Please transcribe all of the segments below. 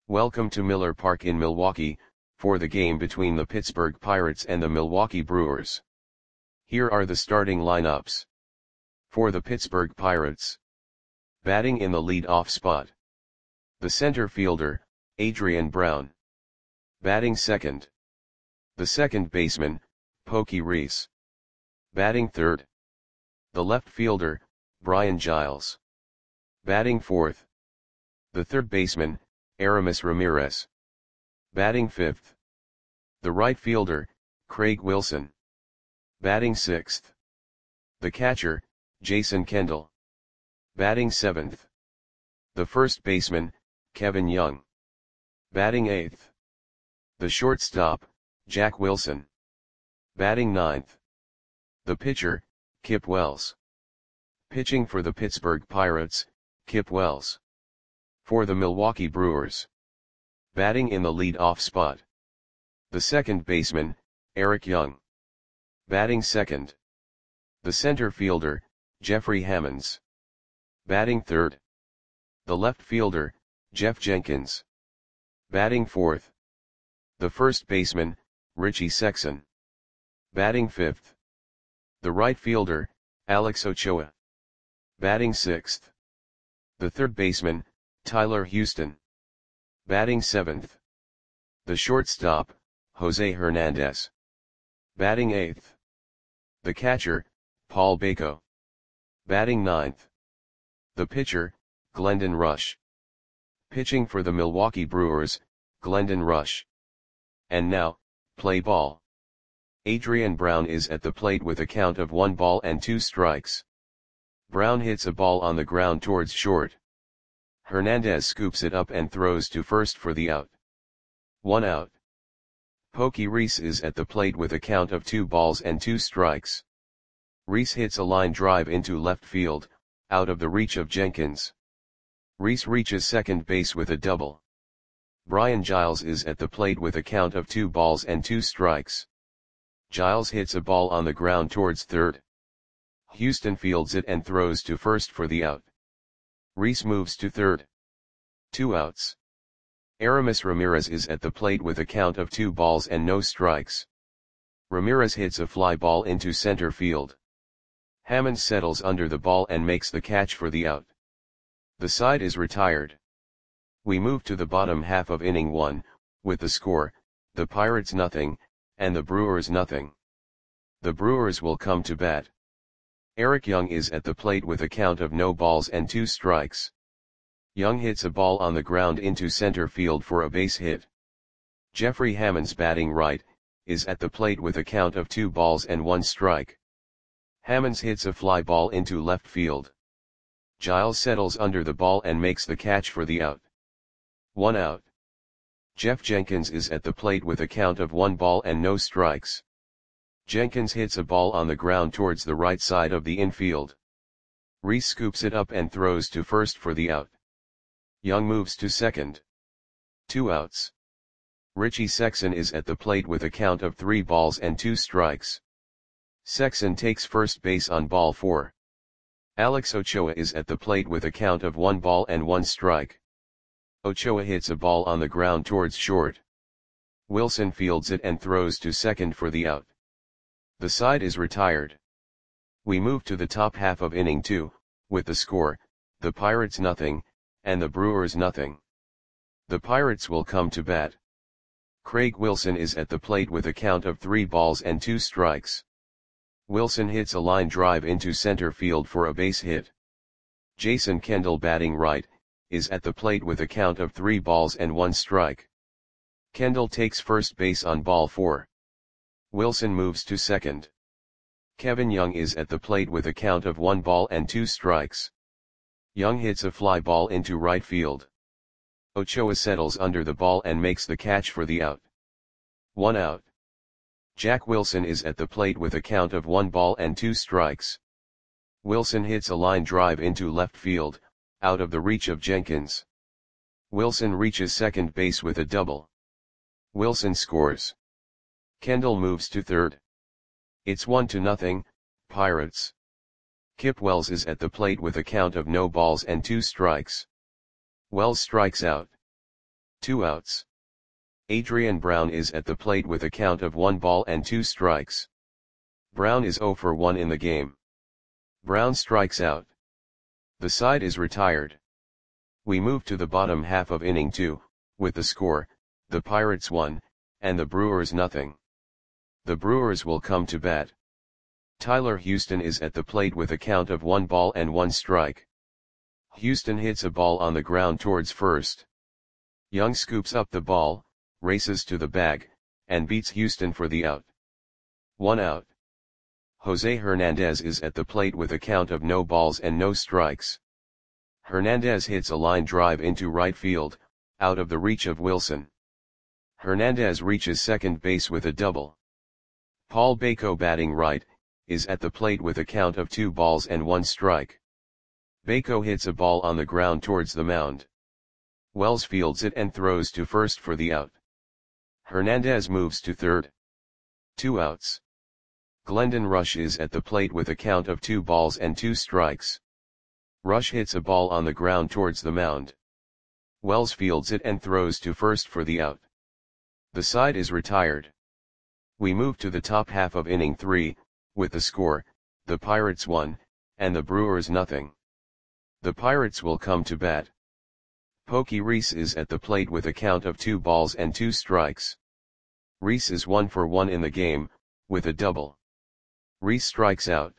Welcome to Miller Park in Milwaukee, for the game between the Pittsburgh Pirates and the Milwaukee Brewers. Here are the starting lineups. For the Pittsburgh Pirates. Batting in the lead-off spot. The center fielder, Adrian Brown. Batting second. The second baseman, Pokey Reese. Batting third. The left fielder, Brian Giles. Batting fourth. The third baseman, Aramis Ramirez. Batting fifth. The right fielder, Craig Wilson. Batting sixth. The catcher, Jason Kendall. Batting seventh. The first baseman, Kevin Young. Batting eighth. The shortstop, Jack Wilson. Batting ninth. The pitcher, Kip Wells. Pitching for the Pittsburgh Pirates, Kip Wells. For the Milwaukee Brewers. Batting in the lead-off spot. The second baseman, Eric Young. Batting second. The center fielder, Jeffrey Hammonds. Batting third. The left fielder, Jeff Jenkins. Batting fourth. The first baseman, Richie Sexson. Batting fifth. The right fielder, Alex Ochoa. Batting sixth. The third baseman, Tyler Houston. Batting seventh. The shortstop, Jose Hernandez. Batting eighth. The catcher, Paul Bako. Batting ninth. The pitcher, Glendon Rush. Pitching for the Milwaukee Brewers, Glendon Rush. And now, play ball. Adrian Brown is at the plate with a count of 1 ball and 2 strikes. Brown hits a ball on the ground towards short. Hernandez scoops it up and throws to first for the out. 1 out. Pokey Reese is at the plate with a count of 2 balls and 2 strikes. Reese hits a line drive into left field, out of the reach of Jenkins. Reese reaches second base with a double. Brian Giles is at the plate with a count of 2 balls and 2 strikes. Giles hits a ball on the ground towards third. Houston fields it and throws to first for the out. Reese moves to third. 2 outs. Aramis Ramirez is at the plate with a count of 2 balls and no strikes. Ramirez hits a fly ball into center field. Hammonds settles under the ball and makes the catch for the out. The side is retired. We move to the bottom half of inning 1, with the score, the Pirates nothing, and the Brewers nothing. The Brewers will come to bat. Eric Young is at the plate with a count of no balls and 2 strikes. Young hits a ball on the ground into center field for a base hit. Jeffrey Hammonds, batting right, is at the plate with a count of 2 balls and 1 strike. Hammonds hits a fly ball into left field. Giles settles under the ball and makes the catch for the out. 1 out. Jeff Jenkins is at the plate with a count of 1 ball and no strikes. Jenkins hits a ball on the ground towards the right side of the infield. Reese scoops it up and throws to first for the out. Young moves to second. 2 outs. Richie Sexson is at the plate with a count of 3 balls and 2 strikes. Sexson takes first base on ball 4. Alex Ochoa is at the plate with a count of 1 ball and 1 strike. Ochoa hits a ball on the ground towards short. Wilson fields it and throws to second for the out. The side is retired. We move to the top half of inning 2, with the score, the Pirates nothing, and the Brewers nothing. The Pirates will come to bat. Craig Wilson is at the plate with a count of 3 balls and 2 strikes. Wilson hits a line drive into center field for a base hit. Jason Kendall, batting right, is at the plate with a count of 3 balls and 1 strike. Kendall takes first base on ball 4. Wilson moves to second. Kevin Young is at the plate with a count of 1 ball and 2 strikes. Young hits a fly ball into right field. Ochoa settles under the ball and makes the catch for the out. 1 out. Jack Wilson is at the plate with a count of 1 ball and 2 strikes. Wilson hits a line drive into left field, out of the reach of Jenkins. Wilson reaches second base with a double. Wilson scores. Kendall moves to third. It's 1-0, Pirates. Kip Wells is at the plate with a count of no balls and 2 strikes. Wells strikes out. 2 outs. Adrian Brown is at the plate with a count of 1 ball and 2 strikes. Brown is 0 for 1 in the game. Brown strikes out. The side is retired. We move to the bottom half of inning 2, with the score, the Pirates 1, and the Brewers nothing. The Brewers will come to bat. Tyler Houston is at the plate with a count of 1 ball and 1 strike. Houston hits a ball on the ground towards first. Young scoops up the ball, races to the bag, and beats Houston for the out. 1 out. Jose Hernandez is at the plate with a count of no balls and no strikes. Hernandez hits a line drive into right field, out of the reach of Wilson. Hernandez reaches second base with a double. Paul Bako, batting right, is at the plate with a count of 2 balls and 1 strike. Bako hits a ball on the ground towards the mound. Wells fields it and throws to first for the out. Hernandez moves to third. 2 outs. Glendon Rush is at the plate with a count of 2 balls and 2 strikes. Rush hits a ball on the ground towards the mound. Wells fields it and throws to first for the out. The side is retired. We move to the top half of inning 3, with the score, the Pirates 1, and the Brewers nothing. The Pirates will come to bat. Pokey Reese is at the plate with a count of 2 balls and 2 strikes. Reese is 1 for 1 in the game, with a double. Reese strikes out.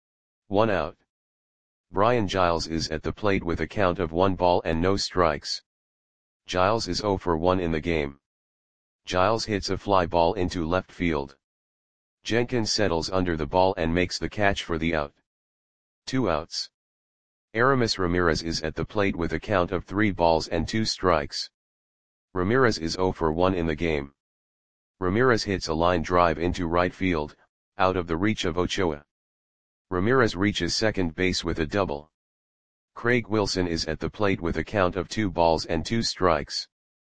1 out. Brian Giles is at the plate with a count of 1 ball and no strikes. Giles is 0 for 1 in the game. Giles hits a fly ball into left field. Jenkins settles under the ball and makes the catch for the out. 2 outs. Aramis Ramirez is at the plate with a count of 3 balls and 2 strikes. Ramirez is 0 for 1 in the game. Ramirez hits a line drive into right field, out of the reach of Ochoa. Ramirez reaches second base with a double. Craig Wilson is at the plate with a count of 2 balls and 2 strikes.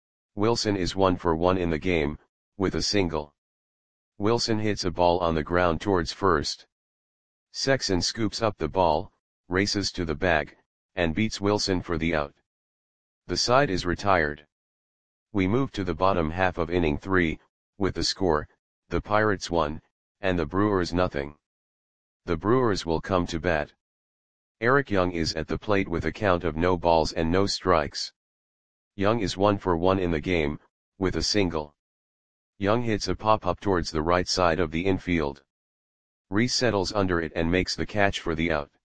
Wilson is 1 for 1 in the game, with a single. Wilson hits a ball on the ground towards first. Sexson scoops up the ball, races to the bag, and beats Wilson for the out. The side is retired. We move to the bottom half of inning 3, with the score, the Pirates 1, and the Brewers nothing. The Brewers will come to bat. Eric Young is at the plate with a count of no balls and no strikes. Young is 1 for 1 in the game, with a single. Young hits a pop-up towards the right side of the infield. Reese settles under it and makes the catch for the out.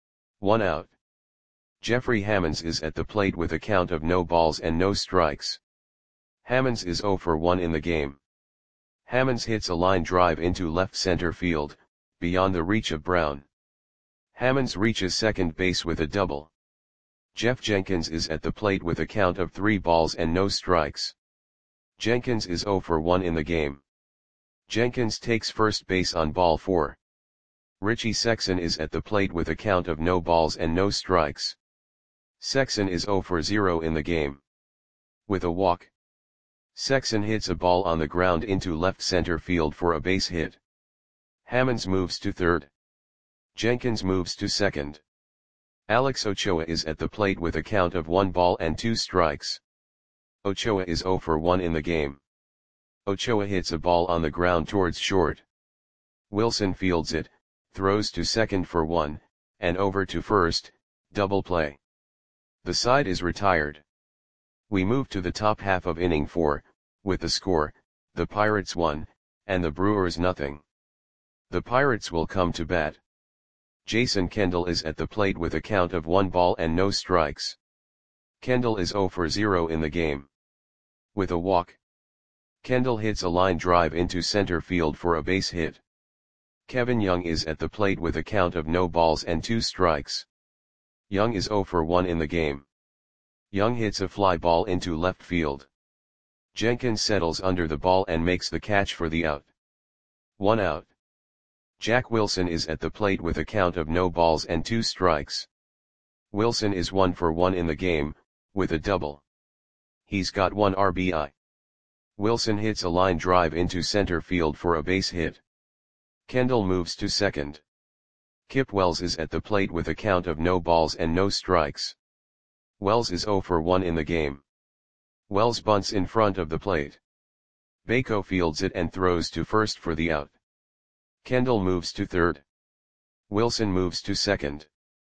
1 out. Jeffrey Hammonds is at the plate with a count of no balls and no strikes. Hammonds is 0 for 1 in the game. Hammonds hits a line drive into left center field, beyond the reach of Brown. Hammonds reaches second base with a double. Jeff Jenkins is at the plate with a count of 3 balls and no strikes. Jenkins is 0 for 1 in the game. Jenkins takes first base on ball 4. Richie Sexson is at the plate with a count of no balls and no strikes. Sexson is 0 for 0 in the game. With a walk. Sexson hits a ball on the ground into left center field for a base hit. Hammonds moves to third. Jenkins moves to second. Alex Ochoa is at the plate with a count of 1 ball and 2 strikes. Ochoa is 0 for 1 in the game. Ochoa hits a ball on the ground towards short. Wilson fields it, throws to second for 1, and over to first, double play. The side is retired. We move to the top half of inning 4, with the score, the Pirates 1, and the Brewers nothing. The Pirates will come to bat. Jason Kendall is at the plate with a count of 1 ball and no strikes. Kendall is 0 for 0 in the game. With a walk. Kendall hits a line drive into center field for a base hit. Kevin Young is at the plate with a count of no balls and 2 strikes. Young is 0 for 1 in the game. Young hits a fly ball into left field. Jenkins settles under the ball and makes the catch for the out. 1 out. Jack Wilson is at the plate with a count of no balls and 2 strikes. Wilson is 1 for 1 in the game, with a double. He's got 1 RBI. Wilson hits a line drive into center field for a base hit. Kendall moves to second. Kip Wells is at the plate with a count of no balls and no strikes. Wells is 0 for 1 in the game. Wells bunts in front of the plate. Bako fields it and throws to first for the out. Kendall moves to third. Wilson moves to second.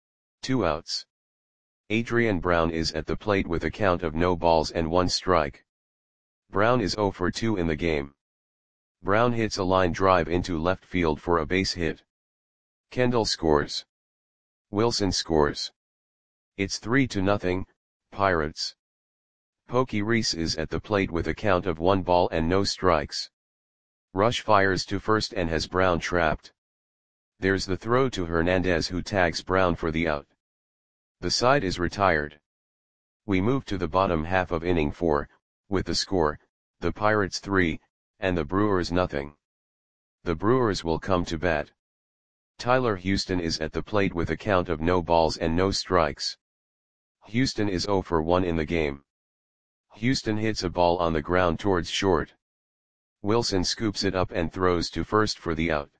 2 outs. Adrian Brown is at the plate with a count of no balls and 1 strike. Brown is 0 for 2 in the game. Brown hits a line drive into left field for a base hit. Kendall scores. Wilson scores. It's 3-0, Pirates. Pokey Reese is at the plate with a count of 1 ball and no strikes. Rush fires to first and has Brown trapped. There's the throw to Hernandez, who tags Brown for the out. The side is retired. We move to the bottom half of inning 4, with the score, the Pirates 3, and the Brewers nothing. The Brewers will come to bat. Tyler Houston is at the plate with a count of no balls and no strikes. Houston is 0 for 1 in the game. Houston hits a ball on the ground towards short. Wilson scoops it up and throws to first for the out.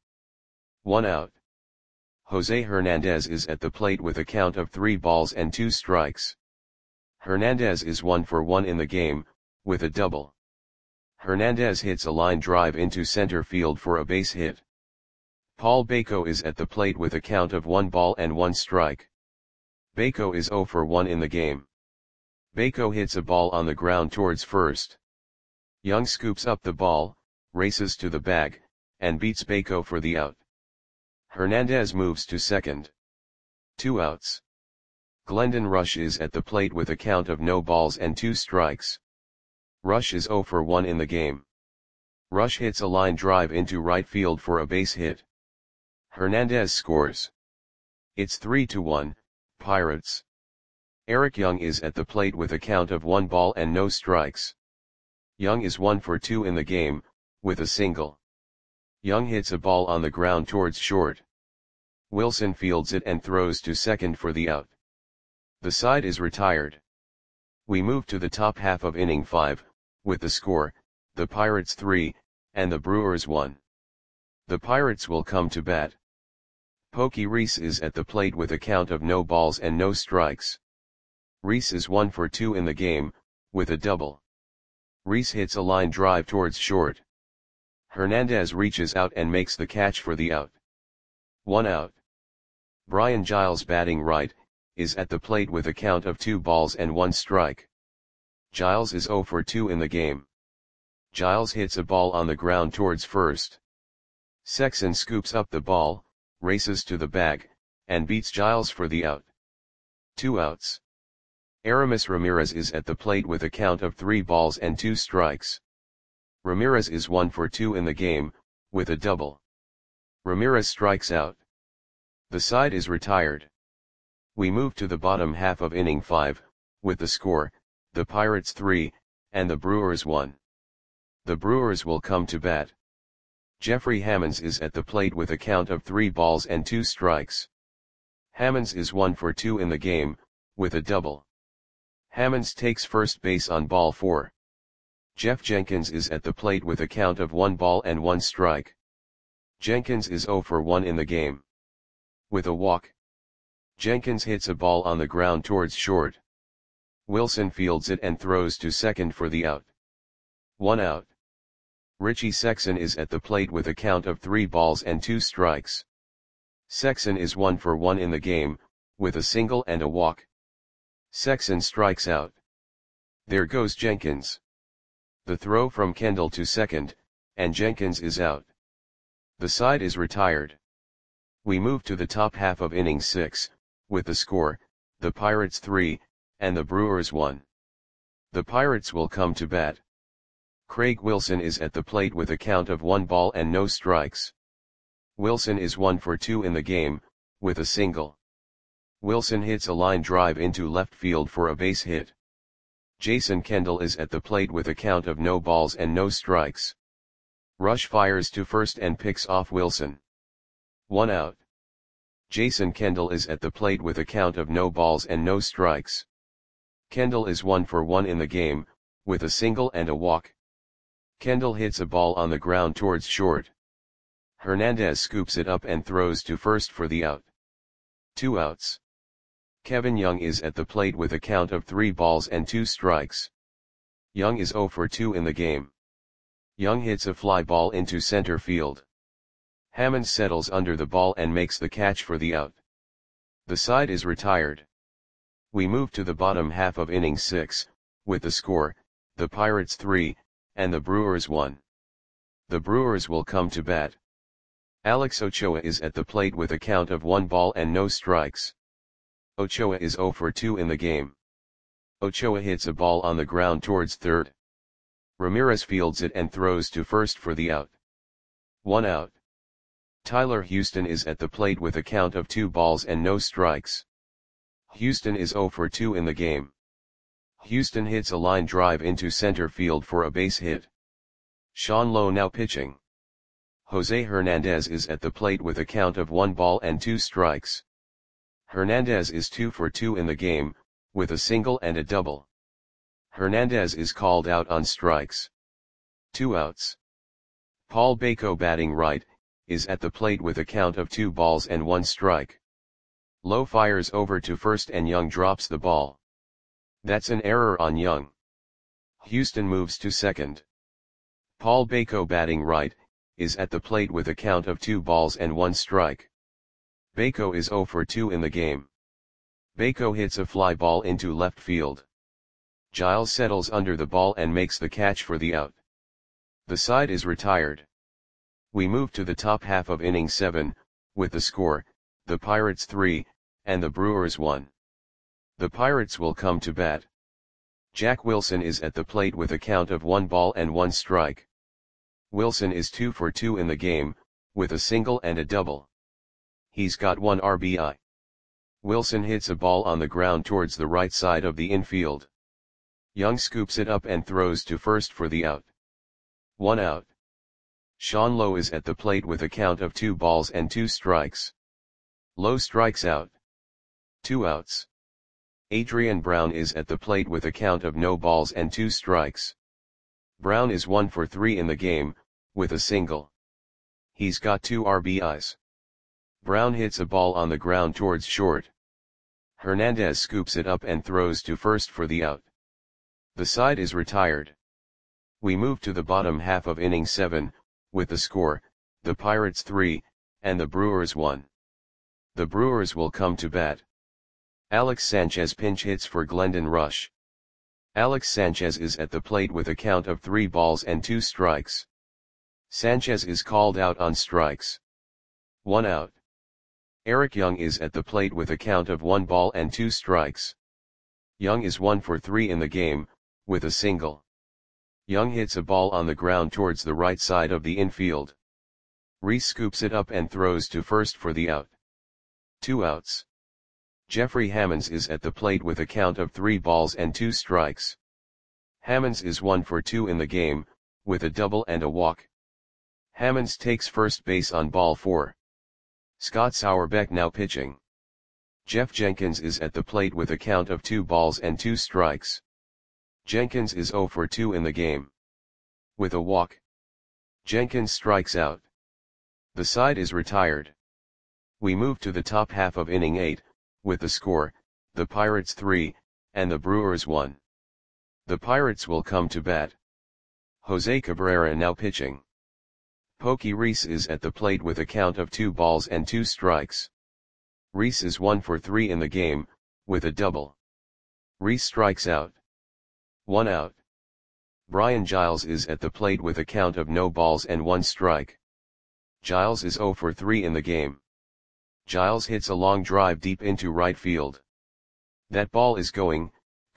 1 out. Jose Hernandez is at the plate with a count of 3 balls and 2 strikes. Hernandez is 1 for 1 in the game, with a double. Hernandez hits a line drive into center field for a base hit. Paul Bako is at the plate with a count of 1 ball and 1 strike. Bako is 0 for 1 in the game. Bako hits a ball on the ground towards first. Young scoops up the ball, races to the bag, and beats Bako for the out. Hernandez moves to second. 2 outs. Glendon Rush is at the plate with a count of no balls and 2 strikes. Rush is 0 for 1 in the game. Rush hits a line drive into right field for a base hit. Hernandez scores. It's 3-1, Pirates. Eric Young is at the plate with a count of 1 ball and no strikes. Young is 1 for 2 in the game, with a single. Young hits a ball on the ground towards short. Wilson fields it and throws to second for the out. The side is retired. We move to the top half of inning 5, with the score, the Pirates 3, and the Brewers 1. The Pirates will come to bat. Pokey Reese is at the plate with a count of no balls and no strikes. Reese is 1 for 2 in the game, with a double. Reese hits a line drive towards short. Hernandez reaches out and makes the catch for the out. 1 out. Brian Giles, batting right, is at the plate with a count of 2 balls and 1 strike. Giles is 0 for 2 in the game. Giles hits a ball on the ground towards first. Sexson scoops up the ball, races to the bag, and beats Giles for the out. 2 outs. Aramis Ramirez is at the plate with a count of 3 balls and 2 strikes. Ramirez is 1 for 2 in the game, with a double. Ramirez strikes out. The side is retired. We move to the bottom half of inning 5, with the score, the Pirates 3, and the Brewers 1. The Brewers will come to bat. Jeffrey Hammonds is at the plate with a count of 3 balls and 2 strikes. Hammonds is 1 for 2 in the game, with a double. Hammonds takes first base on ball 4. Jeff Jenkins is at the plate with a count of 1 ball and 1 strike. Jenkins is 0 for 1 in the game. With a walk. Jenkins hits a ball on the ground towards short. Wilson fields it and throws to second for the out. 1 out. Richie Sexson is at the plate with a count of 3 balls and 2 strikes. Sexson is 1 for 1 in the game, with a single and a walk. Sexson strikes out. There goes Jenkins. The throw from Kendall to second, and Jenkins is out. The side is retired. We move to the top half of inning 6, with the score, the Pirates 3, and the Brewers 1. The Pirates will come to bat. Craig Wilson is at the plate with a count of 1 ball and no strikes. Wilson is 1 for 2 in the game, with a single. Wilson hits a line drive into left field for a base hit. Jason Kendall is at the plate with a count of no balls and no strikes. Rush fires to first and picks off Wilson. 1 out. Jason Kendall is at the plate with a count of no balls and no strikes. Kendall is 1 for 1 in the game, with a single and a walk. Kendall hits a ball on the ground towards short. Hernandez scoops it up and throws to first for the out. 2 outs. Kevin Young is at the plate with a count of 3 balls and 2 strikes. Young is 0 for 2 in the game. Young hits a fly ball into center field. Hammonds settles under the ball and makes the catch for the out. The side is retired. We move to the bottom half of inning 6, with the score, the Pirates 3, and the Brewers 1. The Brewers will come to bat. Alex Ochoa is at the plate with a count of 1 ball and no strikes. Ochoa is 0 for 2 in the game. Ochoa hits a ball on the ground towards third. Ramirez fields it and throws to first for the out. 1 out. Tyler Houston is at the plate with a count of 2 balls and no strikes. Houston is 0 for 2 in the game. Houston hits a line drive into center field for a base hit. Sean Lowe now pitching. Jose Hernandez is at the plate with a count of 1 ball and 2 strikes. Hernandez is 2 for 2 in the game, with a single and a double. Hernandez is called out on strikes. 2 outs. Paul Bako batting right, is at the plate with a count of 2 balls and 1 strike. Lowe fires over to first and Young drops the ball. That's an error on Young. Houston moves to second. Paul Bako batting right, is at the plate with a count of 2 balls and 1 strike. Bako is 0 for 2 in the game. Bako hits a fly ball into left field. Giles settles under the ball and makes the catch for the out. The side is retired. We move to the top half of inning 7, with the score, the Pirates 3, and the Brewers 1. The Pirates will come to bat. Jack Wilson is at the plate with a count of 1 ball and 1 strike. Wilson is 2 for 2 in the game, with a single and a double. He's got 1 RBI. Wilson hits a ball on the ground towards the right side of the infield. Young scoops it up and throws to first for the out. 1 out. Sean Lowe is at the plate with a count of 2 balls and 2 strikes. Lowe strikes out. 2 outs. Adrian Brown is at the plate with a count of no balls and 2 strikes. Brown is 1 for 3 in the game, with a single. He's got 2 RBIs. Brown hits a ball on the ground towards short. Hernandez scoops it up and throws to first for the out. The side is retired. We move to the bottom half of inning 7, with the score, the Pirates 3, and the Brewers 1. The Brewers will come to bat. Alex Sanchez pinch hits for Glendon Rush. Alex Sanchez is at the plate with a count of 3 balls and 2 strikes. Sanchez is called out on strikes. 1 out. Eric Young is at the plate with a count of 1 ball and 2 strikes. Young is 1 for 3 in the game, with a single. Young hits a ball on the ground towards the right side of the infield. Reese scoops it up and throws to first for the out. 2 outs. Jeffrey Hammonds is at the plate with a count of 3 balls and 2 strikes. Hammonds is 1 for 2 in the game, with a double and a walk. Hammonds takes first base on ball 4. Scott Sauerbeck now pitching. Jeff Jenkins is at the plate with a count of 2 balls and 2 strikes. Jenkins is 0 for 2 in the game. With a walk. Jenkins strikes out. The side is retired. We move to the top half of inning 8, with the score, the Pirates 3, and the Brewers 1. The Pirates will come to bat. Jose Cabrera now pitching. Pokey Reese is at the plate with a count of 2 balls and 2 strikes. Reese is 1 for 3 in the game, with a double. Reese strikes out. 1 out. Brian Giles is at the plate with a count of no balls and 1 strike. Giles is 0 for 3 in the game. Giles hits a long drive deep into right field. That ball is gone.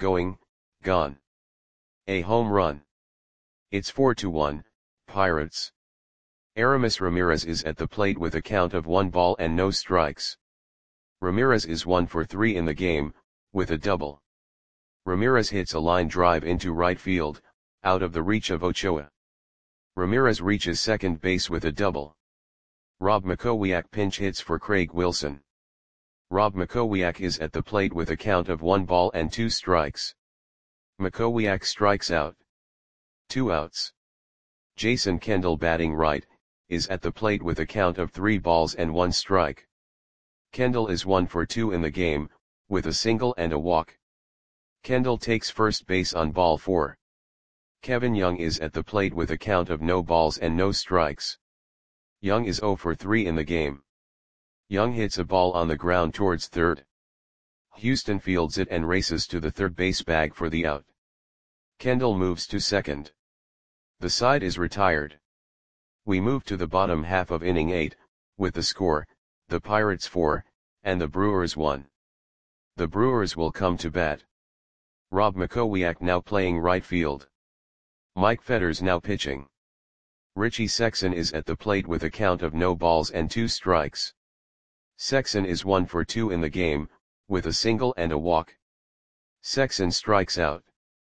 A home run. It's 4-1, Pirates. Aramis Ramirez is at the plate with a count of 1 ball and no strikes. Ramirez is 1 for 3 in the game, with a double. Ramirez hits a line drive into right field, out of the reach of Ochoa. Ramirez reaches second base with a double. Rob Makowiak pinch hits for Craig Wilson. Rob Makowiak is at the plate with a count of 1 ball and 2 strikes. Makowiak strikes out. 2 outs. Jason Kendall batting right, is at the plate with a count of 3 balls and 1 strike. Kendall is 1 for 2 in the game, with a single and a walk. Kendall takes first base on ball 4. Kevin Young is at the plate with a count of no balls and no strikes. Young is 0 for 3 in the game. Young hits a ball on the ground towards third. Houston fields it and races to the third base bag for the out. Kendall moves to second. The side is retired. We move to the bottom half of inning 8, with the score, the Pirates 4, and the Brewers 1. The Brewers will come to bat. Rob Makowiak now playing right field. Mike Fetters now pitching. Richie Sexson is at the plate with a count of no balls and 2 strikes. Sexson is 1 for 2 in the game, with a single and a walk. Sexson strikes out.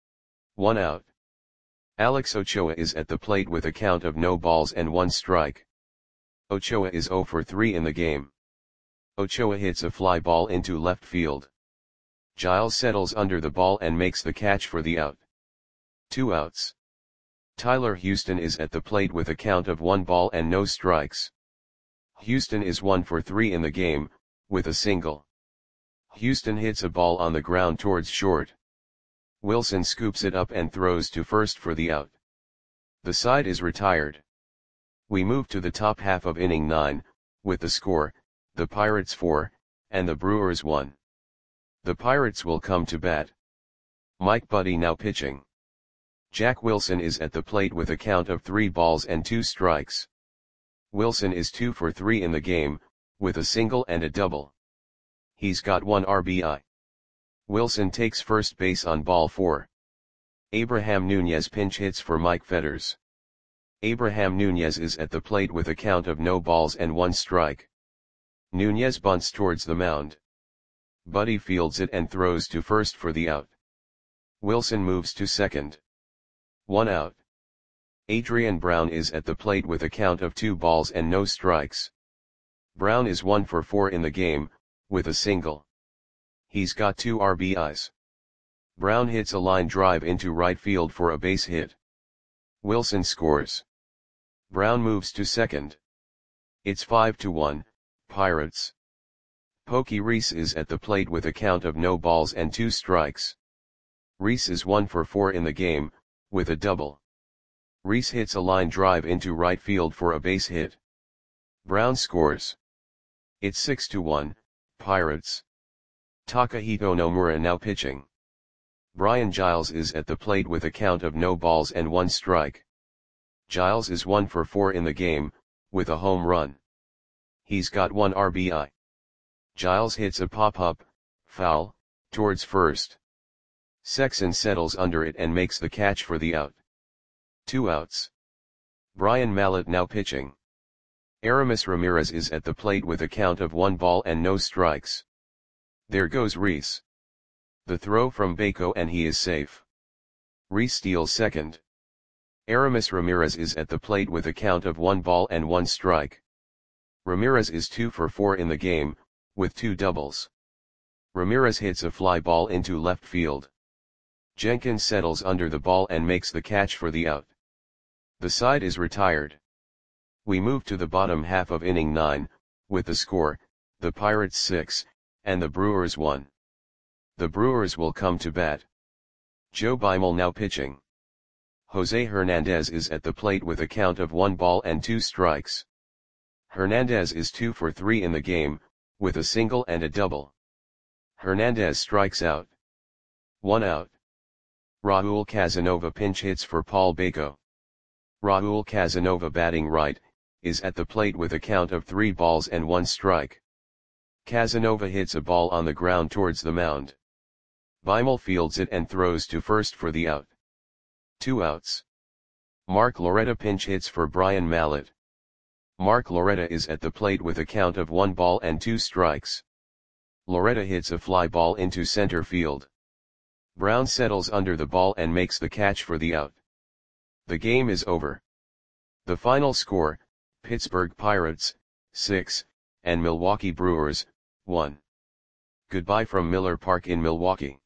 1 out. Alex Ochoa is at the plate with a count of no balls and 1 strike. Ochoa is 0 for 3 in the game. Ochoa hits a fly ball into left field. Giles settles under the ball and makes the catch for the out. 2 outs. Tyler Houston is at the plate with a count of 1 ball and no strikes. Houston is 1 for 3 in the game, with a single. Houston hits a ball on the ground towards short. Wilson scoops it up and throws to first for the out. The side is retired. We move to the top half of inning 9, with the score, the Pirates 4, and the Brewers 1. The Pirates will come to bat. Mike Buddie now pitching. Jack Wilson is at the plate with a count of 3 balls and 2 strikes. Wilson is 2 for 3 in the game, with a single and a double. He's got 1 RBI. Wilson takes first base on ball 4. Abraham Nunez pinch hits for Mike Fetters. Abraham Nunez is at the plate with a count of no balls and 1 strike. Nunez bunts towards the mound. Buddie fields it and throws to first for the out. Wilson moves to second. 1 out. Adrian Brown is at the plate with a count of 2 balls and no strikes. Brown is 1 for 4 in the game, with a single. He's got 2 RBIs. Brown hits a line drive into right field for a base hit. Wilson scores. Brown moves to second. It's 5-1, Pirates. Pokey Reese is at the plate with a count of no balls and 2 strikes. Reese is 1 for 4 in the game, with a double. Reese hits a line drive into right field for a base hit. Brown scores. It's 6-1, Pirates. Takahito Nomura now pitching. Brian Giles is at the plate with a count of no balls and 1 strike. Giles is 1 for 4 in the game, with a home run. He's got 1 RBI. Giles hits a pop-up, foul, towards first. Sexson settles under it and makes the catch for the out. 2 outs. Brian Mallett now pitching. Aramis Ramirez is at the plate with a count of 1 ball and no strikes. There goes Reese. The throw from Bako and he is safe. Reese steals second. Aramis Ramirez is at the plate with a count of 1 ball and 1 strike. Ramirez is 2 for 4 in the game, with 2 doubles. Ramirez hits a fly ball into left field. Jenkins settles under the ball and makes the catch for the out. The side is retired. We move to the bottom half of inning 9, with the score, the Pirates 6, and the Brewers 1. The Brewers will come to bat. Joe Beimel now pitching. Jose Hernandez is at the plate with a count of 1 ball and 2 strikes. Hernandez is 2 for 3 in the game, with a single and a double. Hernandez strikes out. 1 out. Raul Casanova pinch hits for Paul Bako. Raul Casanova batting right, is at the plate with a count of 3 balls and 1 strike. Casanova hits a ball on the ground towards the mound. Beimel fields it and throws to first for the out. 2 outs. Mark Loretta pinch hits for Brian Mallett. Mark Loretta is at the plate with a count of 1 ball and 2 strikes. Loretta hits a fly ball into center field. Brown settles under the ball and makes the catch for the out. The game is over. The final score, Pittsburgh Pirates, 6, and Milwaukee Brewers, 1. Goodbye from Miller Park in Milwaukee.